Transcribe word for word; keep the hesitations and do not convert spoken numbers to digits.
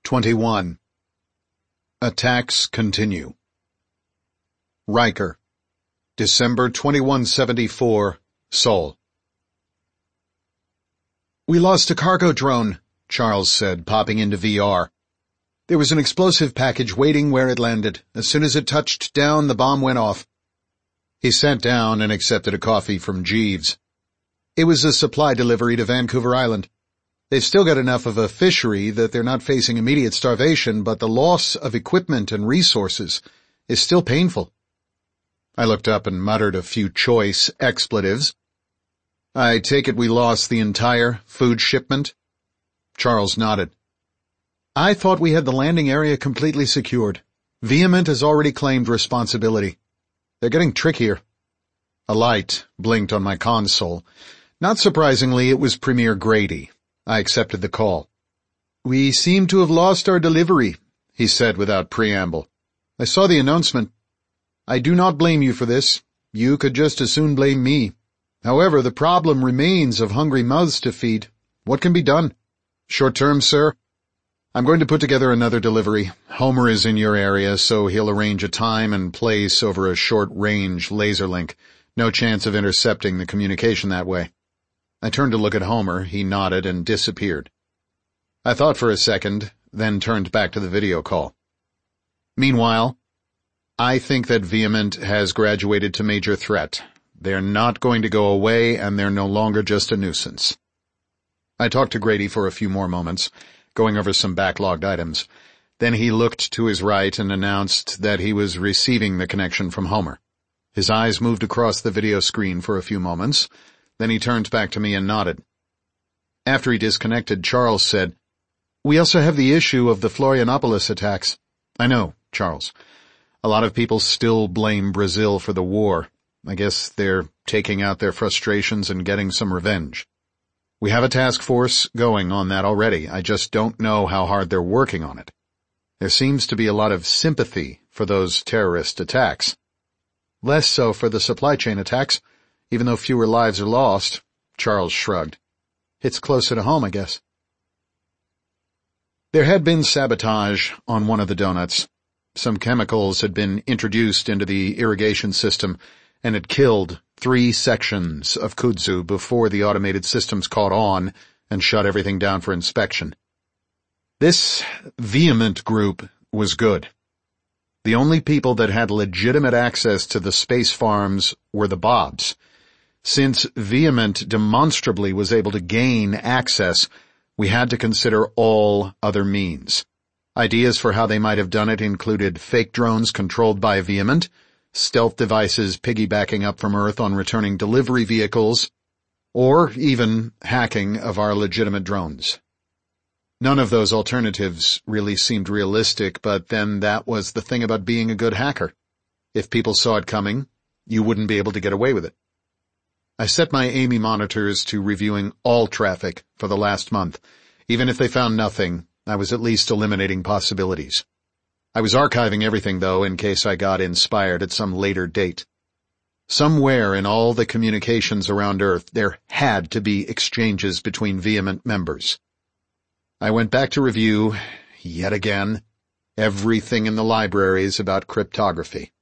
twenty-one. Attacks continue. Riker, December twenty-first seventy-four, Seoul. "We lost a cargo drone," Charles said, popping into V R. "There was an explosive package waiting where it landed. As soon as it touched down, the bomb went off." He sat down and accepted a coffee from Jeeves. It was a supply delivery to Vancouver Island. They've still got enough of a fishery that they're not facing immediate starvation, but the loss of equipment and resources is still painful. I looked up and muttered a few choice expletives. "I take it we lost the entire food shipment?" Charles nodded. "I thought we had the landing area completely secured. Vehement has already claimed responsibility. They're getting trickier." A light blinked on my console. Not surprisingly, it was Premier Grady. I accepted the call. "We seem to have lost our delivery," he said without preamble. "I saw the announcement. I do not blame you for this. You could just as soon blame me. However, the problem remains of hungry mouths to feed. What can be done?" "Short term, sir? I'm going to put together another delivery. Homer is in your area, so he'll arrange a time and place over a short-range laser link. No chance of intercepting the communication that way." I turned to look at Homer. He nodded and disappeared. I thought for a second, then turned back to the video call. "Meanwhile, I think that Vehement has graduated to major threat. They're not going to go away, and they're no longer just a nuisance." I talked to Grady for a few more moments, going over some backlogged items. Then he looked to his right and announced that he was receiving the connection from Homer. His eyes moved across the video screen for a few moments. Then he turned back to me and nodded. After he disconnected, Charles said, "We also have the issue of the Florianopolis attacks." "I know, Charles. A lot of people still blame Brazil for the war. I guess they're taking out their frustrations and getting some revenge. We have a task force going on that already. I just don't know how hard they're working on it. There seems to be a lot of sympathy for those terrorist attacks. Less so for the supply chain attacks, even though fewer lives are lost." Charles shrugged. "It's closer to home, I guess." There had been sabotage on one of the donuts. Some chemicals had been introduced into the irrigation system and had killed three sections of kudzu before the automated systems caught on and shut everything down for inspection. This Vehement group was good. The only people that had legitimate access to the space farms were the Bobs. Since Vehement demonstrably was able to gain access, we had to consider all other means. Ideas for how they might have done it included fake drones controlled by Vehement, stealth devices piggybacking up from Earth on returning delivery vehicles, or even hacking of our legitimate drones. None of those alternatives really seemed realistic, but then that was the thing about being a good hacker. If people saw it coming, you wouldn't be able to get away with it. I set my A M I monitors to reviewing all traffic for the last month. Even if they found nothing, I was at least eliminating possibilities. I was archiving everything, though, in case I got inspired at some later date. Somewhere in all the communications around Earth, there had to be exchanges between Vehement members. I went back to review, yet again, everything in the libraries about cryptography.